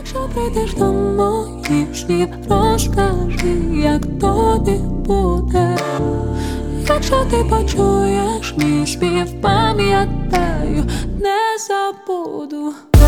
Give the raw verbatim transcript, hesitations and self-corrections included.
Якщо прийдеш до моїх снів, розкажи, як тобі буде. Якщо ти почуєш мій спів, пам'ятаю, не забуду.